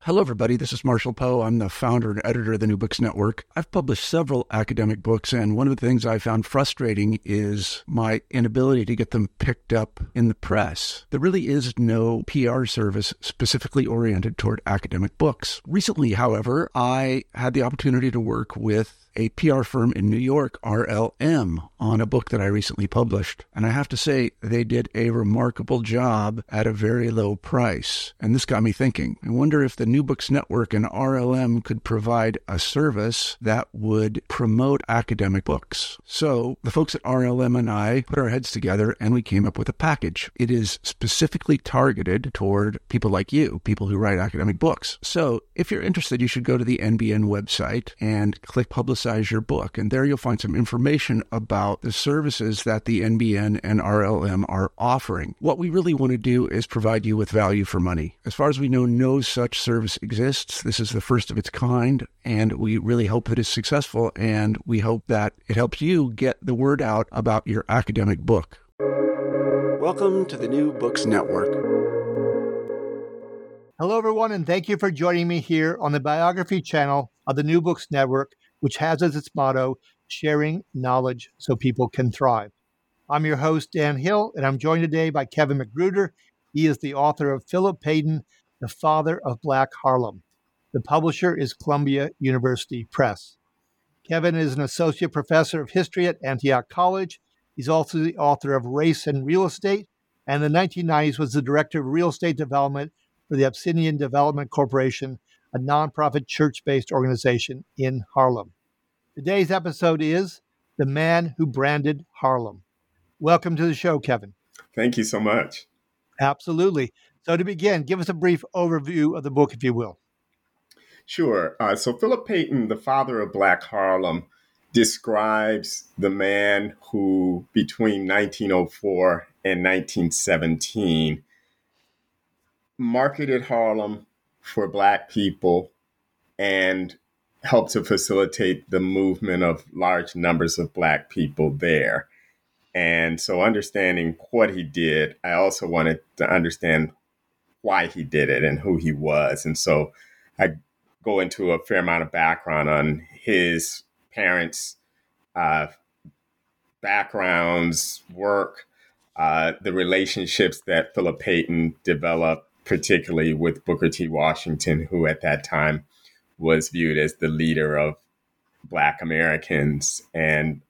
Hello, everybody. This is Marshall Poe. I'm the founder and editor of the New Books Network. I've published several academic books, and one of the things I found frustrating is my inability to get them picked up in the press. There really is no PR service specifically oriented toward academic books. Recently, however, I had the opportunity to work with a PR firm in New York, RLM, on a book that I recently published. And I have to say, they did a remarkable job at a very low price. And this got me thinking. I wonder if the New Books Network and RLM could provide a service that would promote academic books. So the folks at RLM and I put our heads together and we came up with a package. It is specifically targeted toward people like you, people who write academic books. So if you're interested, you should go to the NBN website and click Publicize Your Book. And there you'll find some information about the services that the NBN and RLM are offering. What we really want to do is provide you with value for money. As far as we know, no such service exists. This is the first of its kind, and we really hope that it's successful, and we hope that it helps you get the word out about your academic book. Welcome to the New Books Network. Hello, everyone, and thank you for joining me here on the biography channel of the New Books Network, which has as its motto, sharing knowledge so people can thrive. I'm your host, Dan Hill, and I'm joined today by Kevin Magruder. He is the author of Philip Payton, The Father of Black Harlem. The publisher is Columbia University Press. Kevin is an associate professor of history at Antioch College. He's also the author of Race and Real Estate, and in the 1990s was the director of real estate development for the Abyssinian Development Corporation, a nonprofit church-based organization in Harlem. Today's episode is The Man Who Branded Harlem. Welcome to the show, Kevin. Thank you so much. Absolutely. So to begin, give us a brief overview of the book, if you will. Sure. So Philip Payton, The Father of Black Harlem, describes the man who, between 1904 and 1917, marketed Harlem for Black people and helped to facilitate the movement of large numbers of Black people there. And so understanding what he did, I also wanted to understand why he did it and who he was. And so I go into a fair amount of background on his parents' backgrounds, work, the relationships that Philip Payton developed, particularly with Booker T. Washington, who at that time was viewed as the leader of Black Americans, and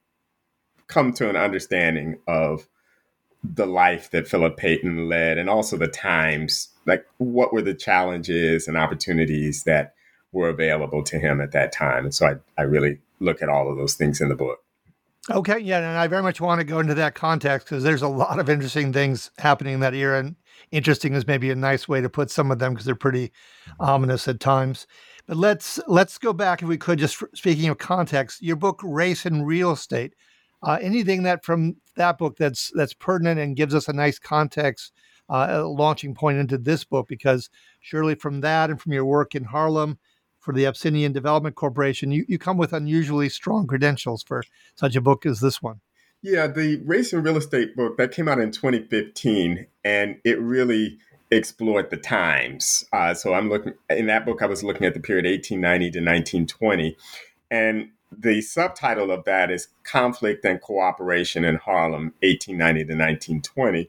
come to an understanding of the life that Philip Payton led, and also the times, like what were the challenges and opportunities that were available to him at that time. And so I really look at all of those things in the book. Okay, yeah, and I very much want to go into that context because there's a lot of interesting things happening in that era, and interesting is maybe a nice way to put some of them because they're pretty ominous at times. But let's go back, if we could, just speaking of context, your book, Race and Real Estate. Anything that from that book that's pertinent and gives us a nice context, a launching point into this book, because surely from that and from your work in Harlem for the Abyssinian Development Corporation, you come with unusually strong credentials for such a book as this one. Yeah, the Race and Real Estate book, that came out in 2015, and it really explored the times. So in that book, I was looking at the period 1890 to 1920, and the subtitle of that is Conflict and Cooperation in Harlem, 1890 to 1920.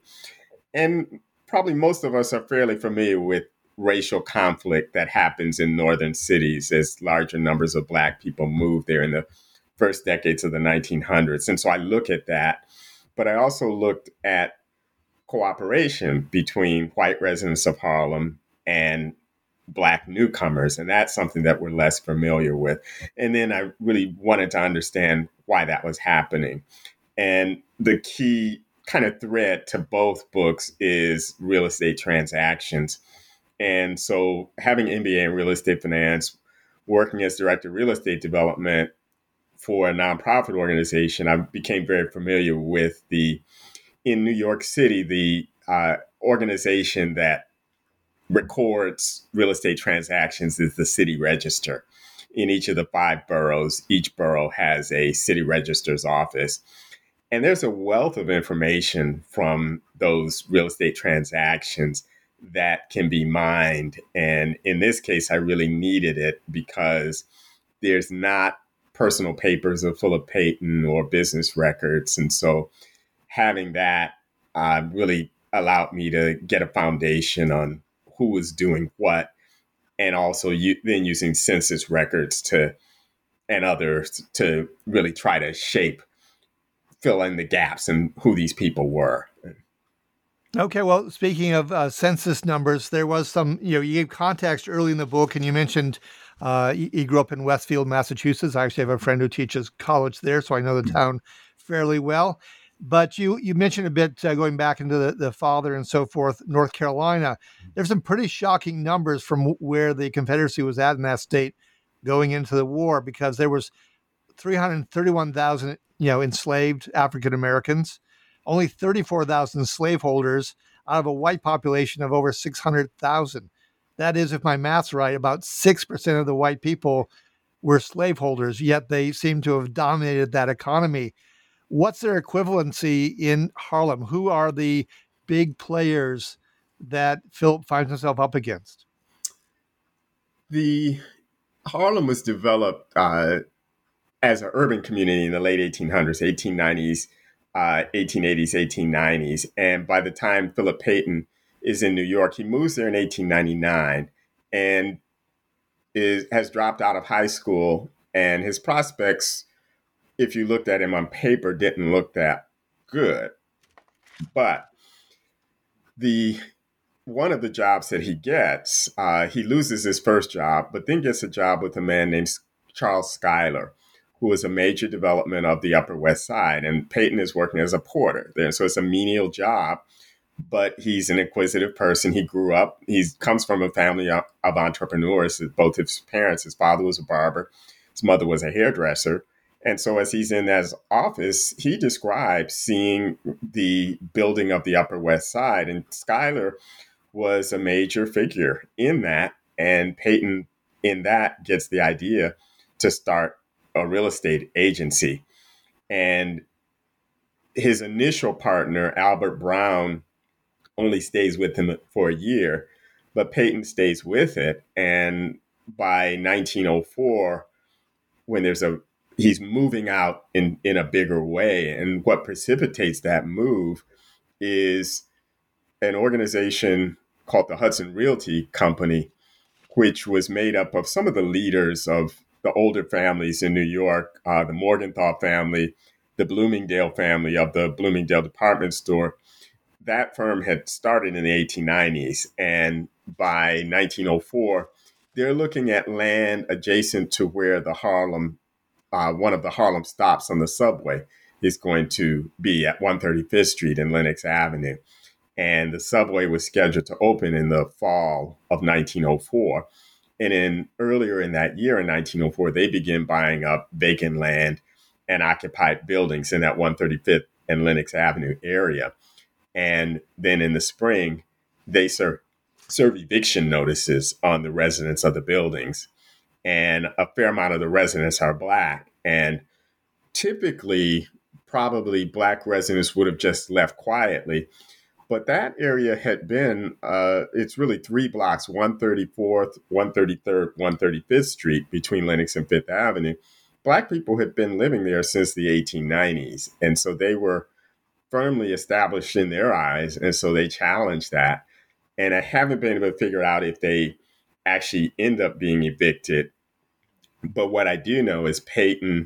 And probably most of us are fairly familiar with racial conflict that happens in northern cities as larger numbers of Black people move there in the first decades of the 1900s. And so I look at that, but I also looked at cooperation between white residents of Harlem and Black newcomers. And that's something that we're less familiar with. And then I really wanted to understand why that was happening. And the key kind of thread to both books is real estate transactions. And so having an MBA in real estate finance, working as director of real estate development for a nonprofit organization, I became very familiar with in New York City, the organization that records real estate transactions is the City Register. In each of the 5 boroughs, each borough has a city register's office. And there's a wealth of information from those real estate transactions that can be mined. And in this case, I really needed it because there's not personal papers of Philip Payton or business records. And so having that really allowed me to get a foundation on who was doing what, and also then using census records and others to really try to fill in the gaps and who these people were. Okay, well, speaking of census numbers, there was some, you gave context early in the book, and you mentioned you grew up in Westfield, Massachusetts. I actually have a friend who teaches college there, so I know the town fairly well. But you mentioned a bit going back into the father and so forth, North Carolina. There's some pretty shocking numbers from where the Confederacy was at in that state going into the war, because there was 331,000, enslaved African Americans, only 34,000 slaveholders out of a white population of over 600,000. That is, if my math's right, about 6% of the white people were slaveholders, yet they seem to have dominated that economy. What's their equivalency in Harlem? Who are the big players that Philip finds himself up against? The Harlem was developed as an urban community in the late 1800s, 1890s, 1880s, 1890s. And by the time Philip Payton is in New York, he moves there in 1899 and has dropped out of high school. And his prospects, if you looked at him on paper, didn't look that good. But one of the jobs that he gets, he loses his first job, but then gets a job with a man named Charles Schuyler, who was a major development of the Upper West Side. And Payton is working as a porter there. So it's a menial job, but he's an inquisitive person. He grew up, he comes from a family of entrepreneurs. Both his parents, his father was a barber, his mother was a hairdresser. And so as he's in his office, he describes seeing the building of the Upper West Side. And Schuyler was a major figure in that. And Payton, in that, gets the idea to start a real estate agency. And his initial partner, Albert Brown, only stays with him for a year, but Payton stays with it. And by 1904, when he's moving out in a bigger way. And what precipitates that move is an organization called the Hudson Realty Company, which was made up of some of the leaders of the older families in New York, the Morgenthau family, the Bloomingdale family of the Bloomingdale department store. That firm had started in the 1890s. And by 1904, they're looking at land adjacent to where the Harlem, one of the Harlem stops on the subway is going to be at 135th Street and Lenox Avenue. And the subway was scheduled to open in the fall of 1904. And earlier in that year, in 1904, they begin buying up vacant land and occupied buildings in that 135th and Lenox Avenue area. And then in the spring, they serve eviction notices on the residents of the buildings. And a fair amount of the residents are Black. And typically, probably Black residents would have just left quietly. But that area had been, it's really 3 blocks, 134th, 133rd, 135th Street between Lenox and Fifth Avenue. Black people had been living there since the 1890s. And so they were firmly established in their eyes. And so they challenged that. And I haven't been able to figure out if they actually end up being evicted. But what I do know is Payton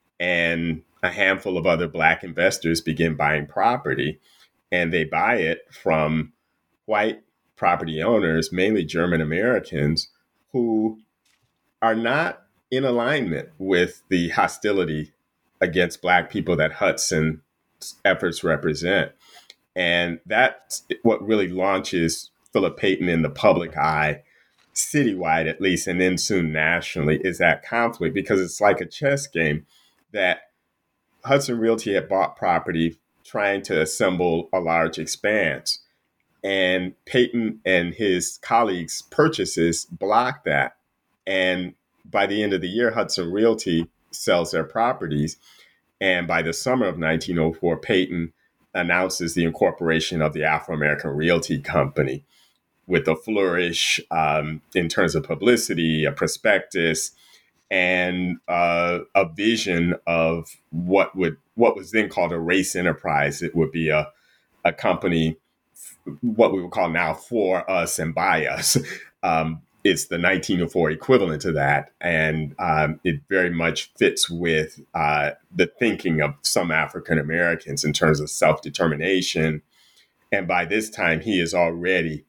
and a handful of other Black investors begin buying property. And they buy it from white property owners, mainly German Americans, who are not in alignment with the hostility against Black people that Hudson's efforts represent. And that's what really launches Philip Payton in the public eye, citywide at least, and then soon nationally, is that conflict, because it's like a chess game that Hudson Realty had bought property trying to assemble a large expanse. And Payton and his colleagues' purchases blocked that. And by the end of the year, Hudson Realty sells their properties. And by the summer of 1904, Payton announces the incorporation of the Afro-American Realty Company, with a flourish in terms of publicity, a prospectus, and a vision of what was then called a race enterprise. It would be a company, what we would call now for us and by us. It's the 1904 equivalent to that. And it very much fits with the thinking of some African Americans in terms of self-determination. And by this time, he is already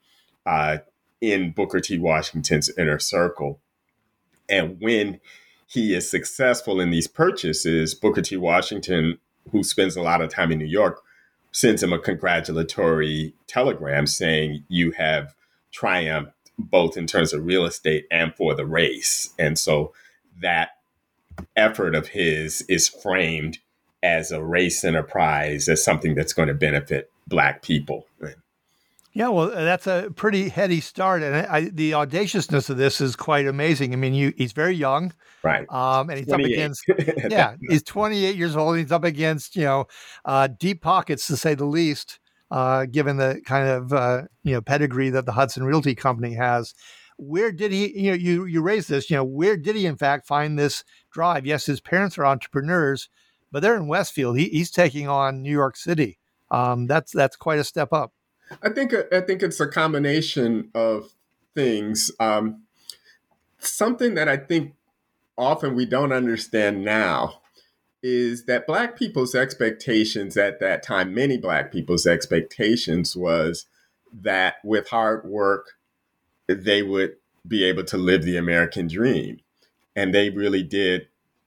in Booker T. Washington's inner circle. And when he is successful in these purchases, Booker T. Washington, who spends a lot of time in New York, sends him a congratulatory telegram saying, "You have triumphed both in terms of real estate and for the race." And so that effort of his is framed as a race enterprise, as something that's going to benefit Black people. Yeah, well, that's a pretty heady start, and the audaciousness of this is quite amazing. I mean, he's very young, right? And he's up against, he's 28 years old. And he's up against, deep pockets to say the least, given the kind of pedigree that the Hudson Realty Company has. Where did he? You raised this. Where did he in fact find this drive? Yes, his parents are entrepreneurs, but they're in Westfield. He's taking on New York City. That's quite a step up. I think it's a combination of things. Something that I think often we don't understand now is that Black people's expectations at that time, many Black people's expectations, was that with hard work, they would be able to live the American dream. And they really did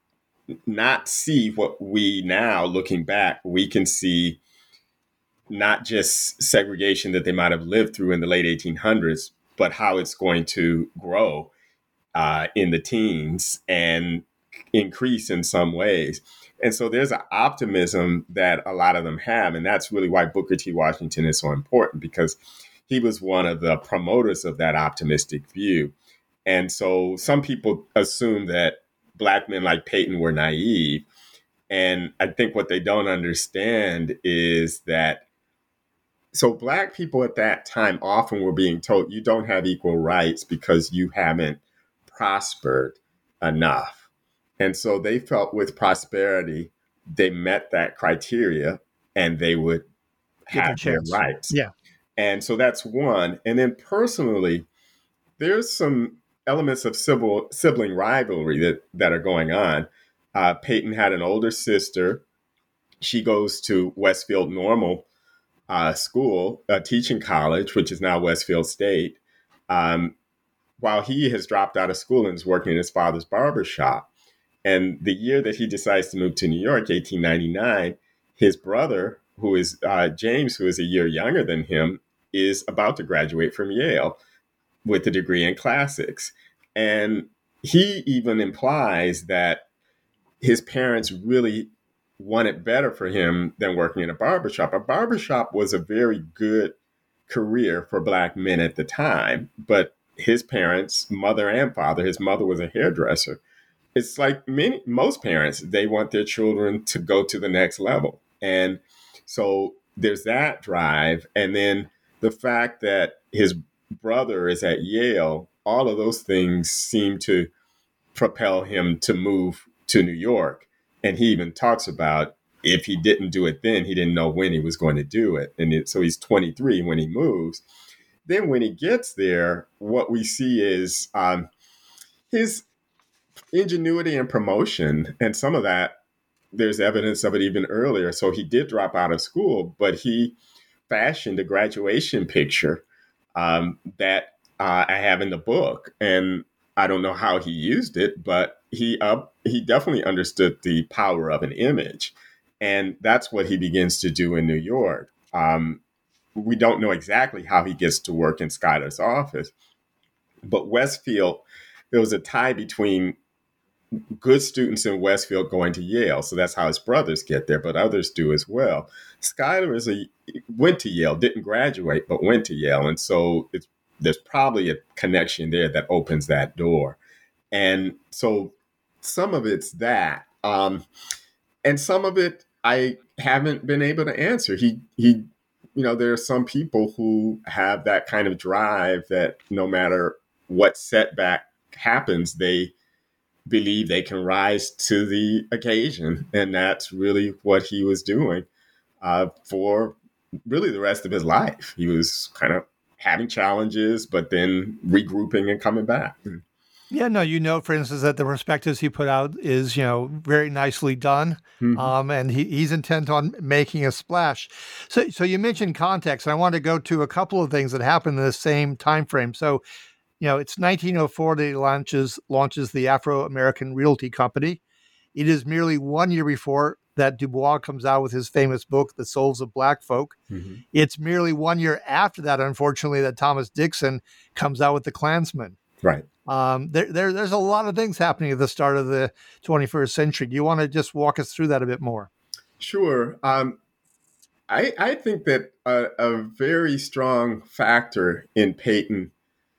not see what we now, looking back, we can see not just segregation that they might have lived through in the late 1800s, but how it's going to grow in the teens and increase in some ways. And so there's an optimism that a lot of them have. And that's really why Booker T. Washington is so important, because he was one of the promoters of that optimistic view. And so some people assume that Black men like Peyton were naive. And I think what they don't understand is that so Black people at that time often were being told, you don't have equal rights because you haven't prospered enough. And so they felt with prosperity, they met that criteria and they would have their rights. Yeah. And so that's one. And then personally, there's some elements of sibling rivalry that are going on. Peyton had an older sister. She goes to Westfield Normal School, teaching college, which is now Westfield State, while he has dropped out of school and is working in his father's barbershop. And the year that he decides to move to New York, 1899, his brother, who is James, who is a year younger than him, is about to graduate from Yale with a degree in classics. And he even implies that his parents really wanted better for him than working in a barbershop. A barbershop was a very good career for Black men at the time, but his parents, mother and father, his mother was a hairdresser. It's like most parents, they want their children to go to the next level. And so there's that drive. And then the fact that his brother is at Yale, all of those things seem to propel him to move to New York. And he even talks about if he didn't do it then, he didn't know when he was going to do it. And so he's 23 when he moves. Then when he gets there, what we see is his ingenuity and promotion. And some of that, there's evidence of it even earlier. So he did drop out of school, but he fashioned a graduation picture that I have in the book. And I don't know how he used it, but he definitely understood the power of an image. And that's what he begins to do in New York. We don't know exactly how he gets to work in Schuyler's office, but Westfield, there was a tie between good students in Westfield going to Yale. So that's how his brothers get there, but others do as well. Schuyler went to Yale, didn't graduate, but went to Yale. And so there's probably a connection there that opens that door. And so some of it's that. And some of it I haven't been able to answer. He there are some people who have that kind of drive that no matter what setback happens, they believe they can rise to the occasion. And that's really what he was doing for really the rest of his life. He was kind of having challenges, but then regrouping and coming back. Yeah, no, for instance, that the perspectives he put out is, very nicely done. Mm-hmm. And he's intent on making a splash. So you mentioned context, and I want to go to a couple of things that happened in the same time frame. So, it's 1904 that he launches the Afro-American Realty Company. It is merely 1 year before that Du Bois comes out with his famous book, The Souls of Black Folk. Mm-hmm. It's merely 1 year after that, unfortunately, that Thomas Dixon comes out with The Klansman. Right. There's a lot of things happening at the start of the 21st century. Do you want to just walk us through that a bit more? Sure. I think that a very strong factor in Peyton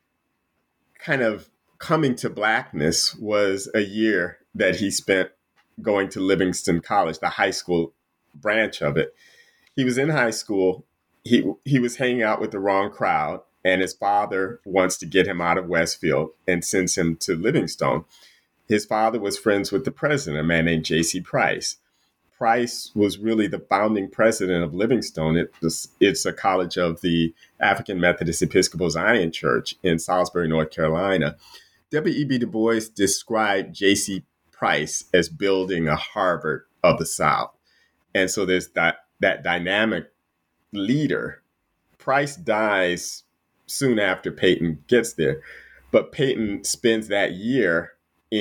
kind of coming to Blackness was a year that he spent going to Livingston College, the high school branch of it. He was in high school. He was hanging out with the wrong crowd, and his father wants to get him out of Westfield and sends him to Livingstone. His father was friends with the president, a man named J.C. Price. Price was really the founding president of Livingstone. It's a college of the African Methodist Episcopal Zion Church in Salisbury, North Carolina. W.E.B. Du Bois described J.C. Price as building a Harvard of the South. And so there's that dynamic leader. Price dies soon after Peyton gets there, but Peyton spends that year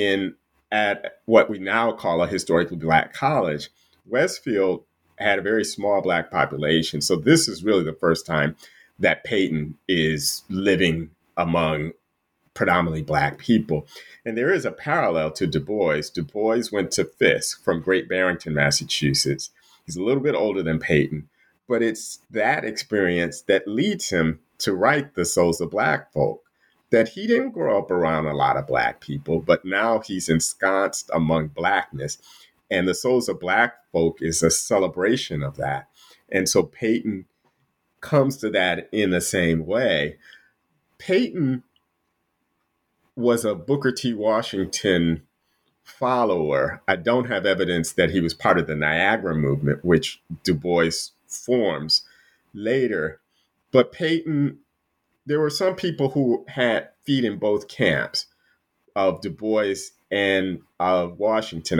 at what we now call a historically Black college. Westfield had a very small Black population, so this is really the first time that Peyton is living among predominantly Black people. And there is a parallel to Du Bois. Du Bois went to Fisk from Great Barrington, Massachusetts. He's a little bit older than Peyton, but it's that experience that leads him to write The Souls of Black Folk, that he didn't grow up around a lot of Black people, but now he's ensconced among Blackness. And The Souls of Black Folk is a celebration of that. And so Peyton comes to that in the same way. Peyton was a Booker T. Washington follower. I don't have evidence that he was part of the Niagara movement, which Du Bois forms later. But Peyton, there were some people who had feet in both camps of Du Bois and of Washington.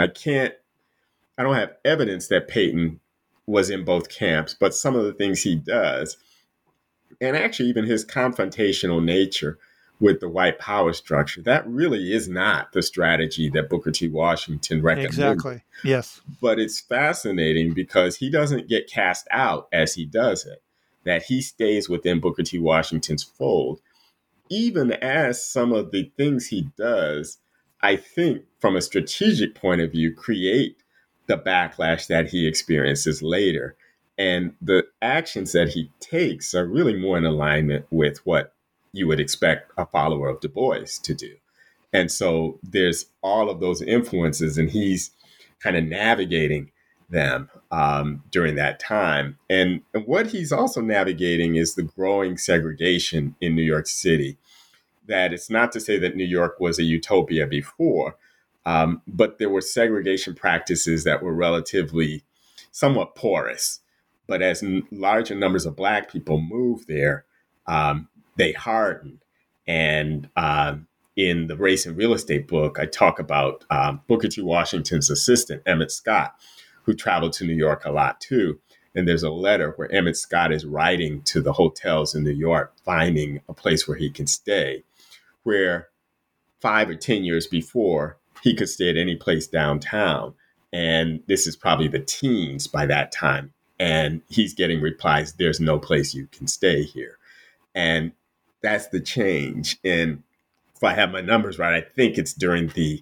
I don't have evidence that Peyton was in both camps, but some of the things he does, and actually even his confrontational nature with the white power structure, that really is not the strategy that Booker T. Washington recommended. Exactly. Yes. But it's fascinating because he doesn't get cast out as he does it, that he stays within Booker T. Washington's fold, even as some of the things he does, I think from a strategic point of view, create the backlash that he experiences later. And the actions that he takes are really more in alignment with what you would expect a follower of Du Bois to do. And so there's all of those influences, and he's kind of navigating them during that time. And what he's also navigating is the growing segregation in New York City. That it's not to say that New York was a utopia before, but there were segregation practices that were relatively somewhat porous. But as larger numbers of Black people moved there, they hardened. And in the Race and Real Estate book, I talk about Booker T. Washington's assistant, Emmett Scott, who traveled to New York a lot too. And there's a letter where Emmett Scott is writing to the hotels in New York, finding a place where he can stay, where 5 or 10 years before, he could stay at any place downtown. And this is probably the teens by that time. And he's getting replies, there's no place you can stay here. And that's the change. And if I have my numbers right, I think it's during the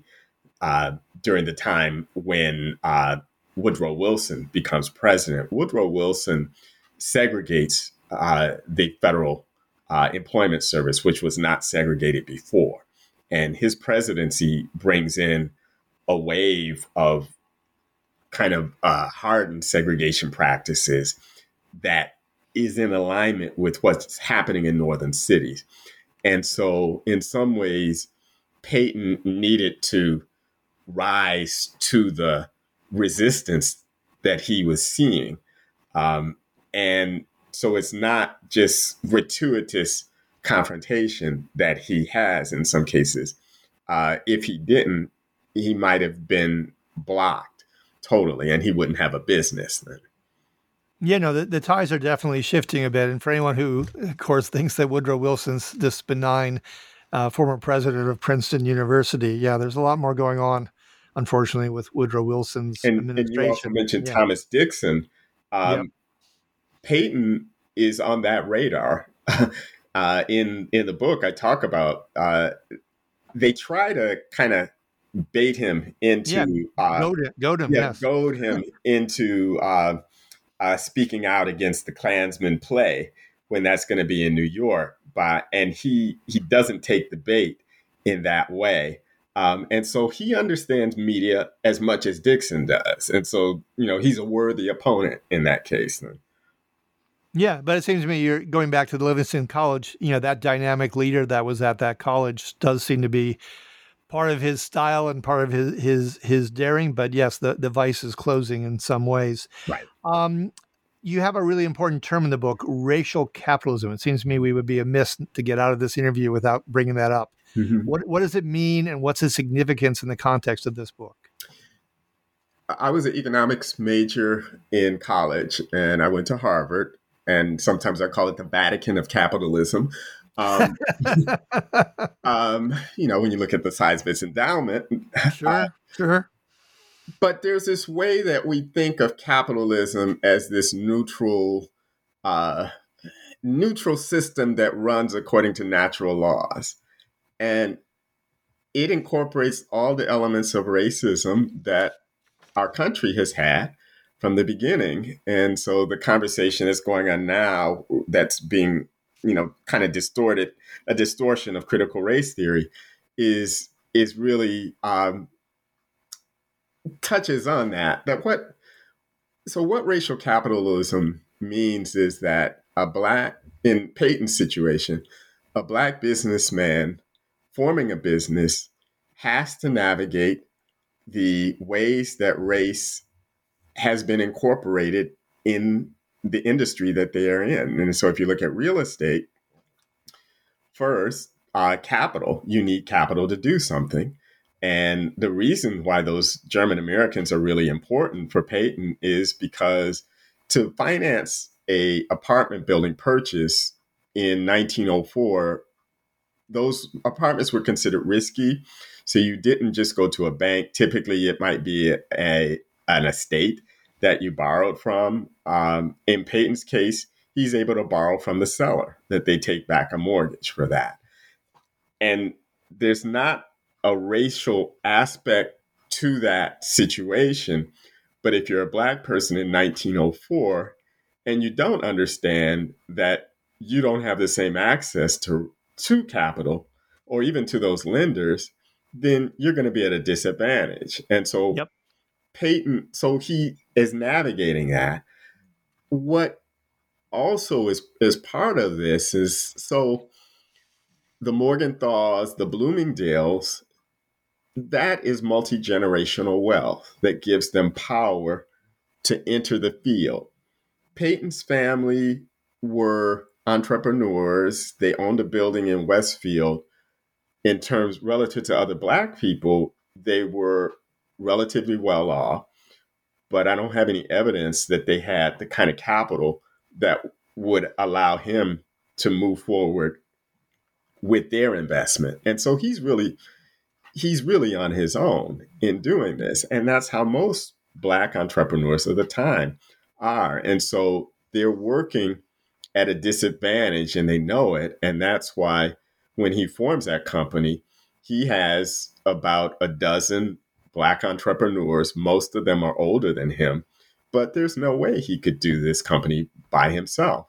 time when Woodrow Wilson becomes president. Woodrow Wilson segregates the Federal Employment Service, which was not segregated before. And his presidency brings in a wave of kind of hardened segregation practices that is in alignment with what's happening in northern cities. And so in some ways, Peyton needed to rise to the resistance that he was seeing. And so it's not just gratuitous confrontation that he has in some cases. If he didn't, he might have been blocked totally, and he wouldn't have a business then. Yeah, no, the ties are definitely shifting a bit. And for anyone who, of course, thinks that Woodrow Wilson's this benign former president of Princeton University, yeah, there's a lot more going on, unfortunately, with Woodrow Wilson's administration. And you also mentioned Thomas Dixon. Peyton is on that radar. In the book, I talk about they try to kind of bait him into goad him into speaking out against the Klansman play when that's going to be in New York. And he doesn't take the bait in that way. And so he understands media as much as Dixon does. And so, he's a worthy opponent in that case. Yeah, but it seems to me you're going back to the Livingston College, that dynamic leader that was at that college does seem to be part of his style and part of his daring. But yes, the vice is closing in some ways. Right. You have a really important term in the book, racial capitalism. It seems to me we would be amiss to get out of this interview without bringing that up. Mm-hmm. What does it mean, and what's its significance in the context of this book? I was an economics major in college, and I went to Harvard, and sometimes I call it the Vatican of capitalism. When you look at the size of its endowment. Sure. But there's this way that we think of capitalism as this neutral system that runs according to natural laws. And it incorporates all the elements of racism that our country has had from the beginning. And so the conversation that's going on now that's being, kind of distorted, a distortion of critical race theory is really touches on that. What racial capitalism means is that in Peyton's situation, a Black businessman forming a business has to navigate the ways that race has been incorporated in the industry that they are in. And so if you look at real estate, first, capital, you need capital to do something. And the reason why those German Americans are really important for Peyton is because to finance a apartment building purchase in 1904, those apartments were considered risky. So you didn't just go to a bank. Typically, it might be an estate that you borrowed from. In Peyton's case, he's able to borrow from the seller, that they take back a mortgage for that. And there's not a racial aspect to that situation. But if you're a Black person in 1904 and you don't understand that you don't have the same access to capital or even to those lenders, then you're going to be at a disadvantage. And so Peyton, so he is navigating that. What also is part of this is, so the Morgenthal's, the Bloomingdale's, that is multi-generational wealth that gives them power to enter the field. Peyton's family were entrepreneurs. They owned a building in Westfield. In terms relative to other Black people, they were relatively well off, but I don't have any evidence that they had the kind of capital that would allow him to move forward with their investment. And so he's really on his own in doing this. And that's how most Black entrepreneurs of the time are. And so they're working at a disadvantage and they know it. And that's why when he forms that company, he has about a dozen Black entrepreneurs. Most of them are older than him, but there's no way he could do this company by himself.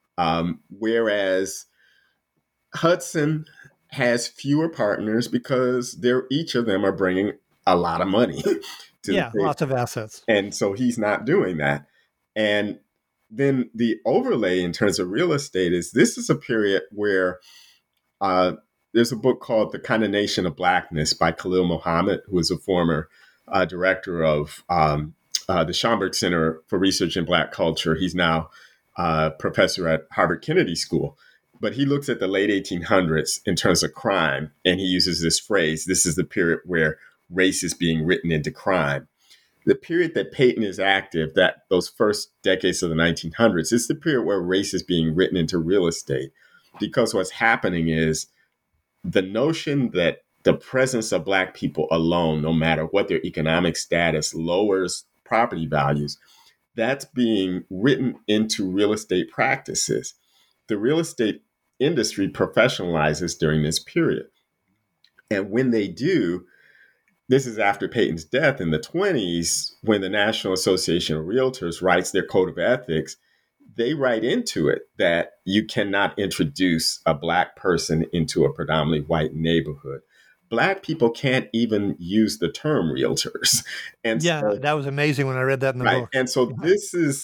Whereas Hudson has fewer partners because each of them are bringing a lot of money. Lots of assets. And so he's not doing that. And then the overlay in terms of real estate is this is a period where there's a book called The Condemnation of Blackness by Khalil Muhammad, who is a former director of the Schomburg Center for Research in Black Culture. He's now a professor at Harvard Kennedy School. But he looks at the late 1800s in terms of crime, and he uses this phrase, this is the period where race is being written into crime. The period that Peyton is active, that those first decades of the 1900s, is the period where race is being written into real estate. Because what's happening is the notion that the presence of Black people alone, no matter what their economic status, lowers property values, that's being written into real estate practices. The real estate industry professionalizes during this period. And when they do, this is after Peyton's death in the 20s, when the National Association of Realtors writes their code of ethics, they write into it that you cannot introduce a Black person into a predominantly white neighborhood. Black people can't even use the term realtors. And so, that was amazing when I read that in the book. And so this is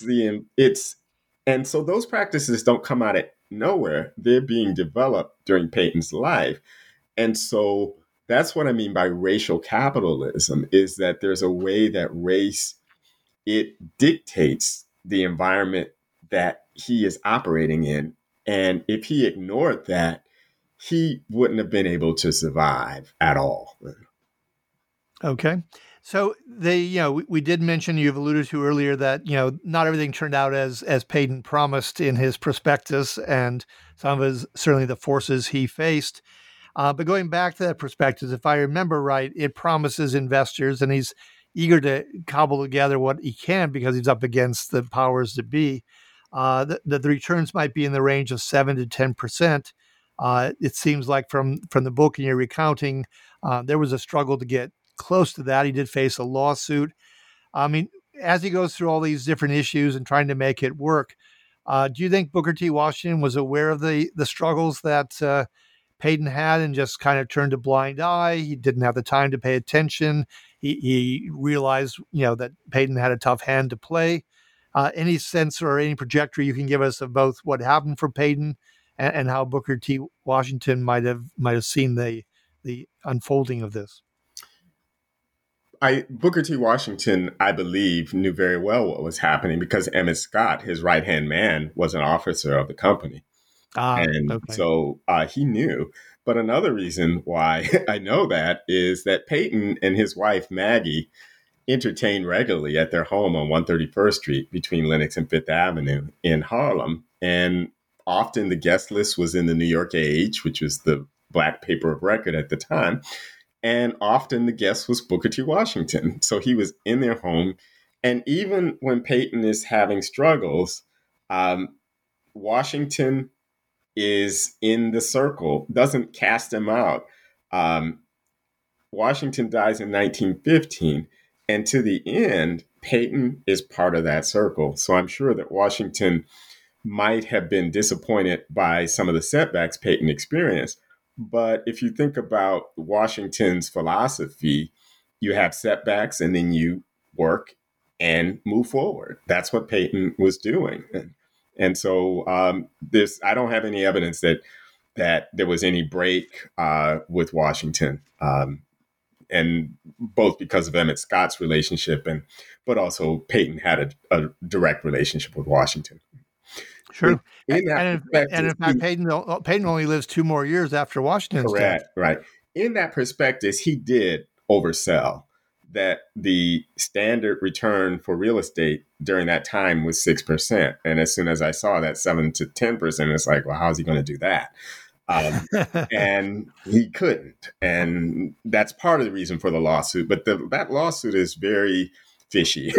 and so those practices don't come out of nowhere. They're being developed during Peyton's life. And so that's what I mean by racial capitalism, is that there's a way that race, it dictates the environment that he is operating in. And if he ignored that, he wouldn't have been able to survive at all. Okay. So we did mention, you've alluded to earlier that, not everything turned out as Peyton promised in his prospectus, and some of his, certainly the forces he faced. But going back to that prospectus, if I remember right, it promises investors, and he's eager to cobble together what he can because he's up against the powers that be, that the returns might be in the range of 7 to 10%. It seems like from the book and your recounting, there was a struggle to get close to that. He did face a lawsuit. I mean, as he goes through all these different issues and trying to make it work, do you think Booker T. Washington was aware of the struggles that Peyton had and just kind of turned a blind eye? He didn't have the time to pay attention. He realized, that Peyton had a tough hand to play. Any sense or any trajectory you can give us of both what happened for Peyton and how Booker T. Washington might have seen the unfolding of this? Booker T. Washington, I believe, knew very well what was happening because Emmett Scott, his right-hand man, was an officer of the company. So he knew. But another reason why I know that is that Peyton and his wife, Maggie, entertained regularly at their home on 131st Street between Lenox and Fifth Avenue in Harlem. And often the guest list was in the New York Age, which was the Black paper of record at the time. And often the guest was Booker T. Washington. So he was in their home. And even when Peyton is having struggles, Washington is in the circle, doesn't cast him out. Washington dies in 1915. And to the end, Peyton is part of that circle. So I'm sure that Washington might have been disappointed by some of the setbacks Peyton experienced. But if you think about Washington's philosophy, you have setbacks and then you work and move forward. That's what Peyton was doing. And so I don't have any evidence that there was any break with Washington, and both because of Emmett Scott's relationship, but also Peyton had a direct relationship with Washington. Sure. And in fact, Peyton only lives 2 more years after Washington's death. Right. In that prospectus, he did oversell that the standard return for real estate during that time was 6%. And as soon as I saw that 7 to 10%, it's like, well, how's he going to do that? And he couldn't. And that's part of the reason for the lawsuit. But that lawsuit is very fishy.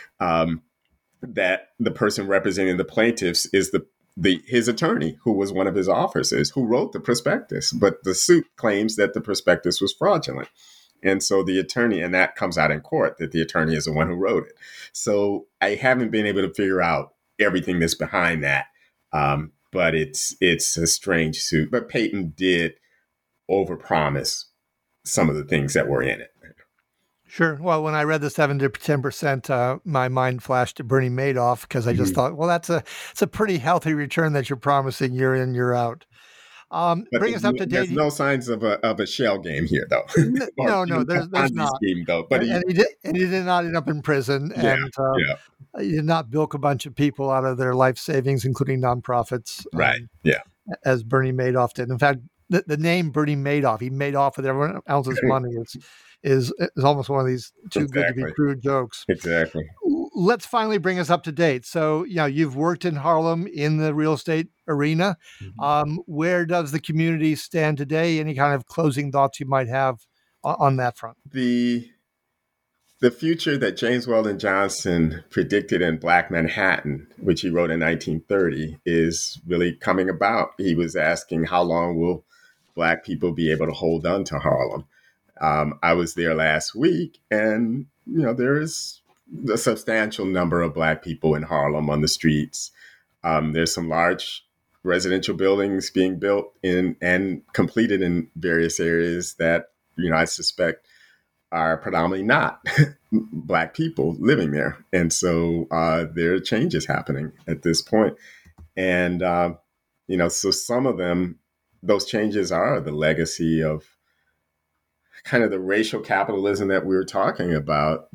That the person representing the plaintiffs is his attorney, who was one of his officers, who wrote the prospectus. But the suit claims that the prospectus was fraudulent. And so the attorney, and that comes out in court, that the attorney is the one who wrote it. So I haven't been able to figure out everything that's behind that. But it's a strange suit. But Peyton did overpromise some of the things that were in it. Sure. Well, when I read the 7 to 10%, my mind flashed to Bernie Madoff because I just thought, well, it's a pretty healthy return that you're promising year in, year out. But Bring us up to there's date. no signs of a shell game here, though. Or No, a there's Ponzi not. scheme, though. But And he did not end up in prison, yeah, and yeah, he did not bilk a bunch of people out of their life savings, including nonprofits, right, yeah, as Bernie Madoff did. In fact, the name Bernie Madoff, he made off with everyone else's money. Is almost one of these too good to be exactly, true jokes. exactly. Let's finally bring us up to date. So, you've worked in Harlem in the real estate arena. Where does the community stand today? Any kind of closing thoughts you might have on that front? The future that James Weldon Johnson predicted in Black Manhattan, which he wrote in 1930, is really coming about. He was asking, how long will Black people be able to hold on to Harlem? I was there last week, and there is a substantial number of Black people in Harlem on the streets. There's some large residential buildings being built in and completed in various areas that I suspect are predominantly not Black people living there, and so there are changes happening at this point. And so some of them, those changes are the legacy of kind of the racial capitalism that we were talking about,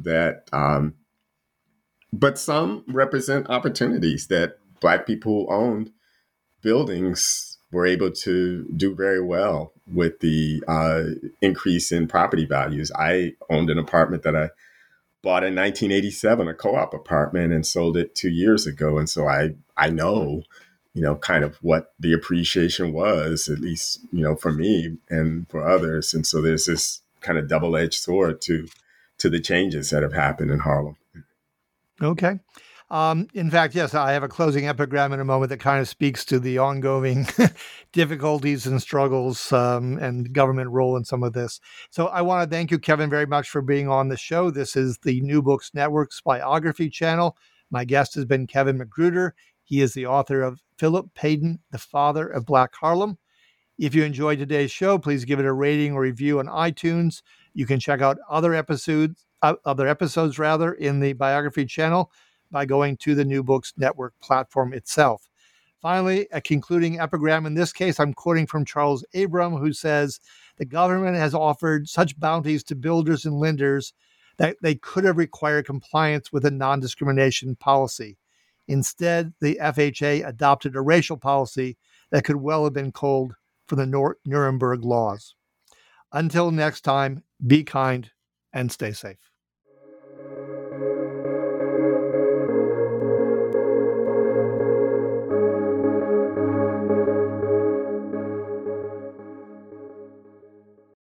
but some represent opportunities that Black people who owned buildings were able to do very well with the increase in property values. I owned an apartment that I bought in 1987, a co-op apartment, and sold it 2 years ago. And so I know, kind of what the appreciation was, at least, for me and for others. And so there's this kind of double-edged sword to the changes that have happened in Harlem. Okay. In fact, yes, I have a closing epigram in a moment that kind of speaks to the ongoing difficulties and struggles and government role in some of this. So I want to thank you, Kevin, very much for being on the show. This is the New Books Network's biography channel. My guest has been Kevin McGruder. He is the author of Philip Paden, The Father of Black Harlem. If you enjoyed today's show, please give it a rating or review on iTunes. You can check out other episodes in the biography channel by going to the New Books Network platform itself. Finally, a concluding epigram. In this case, I'm quoting from Charles Abram, who says, the government has offered such bounties to builders and lenders that they could have required compliance with a non-discrimination policy. Instead, the FHA adopted a racial policy that could well have been culled from the Nuremberg laws. Until next time, be kind and stay safe.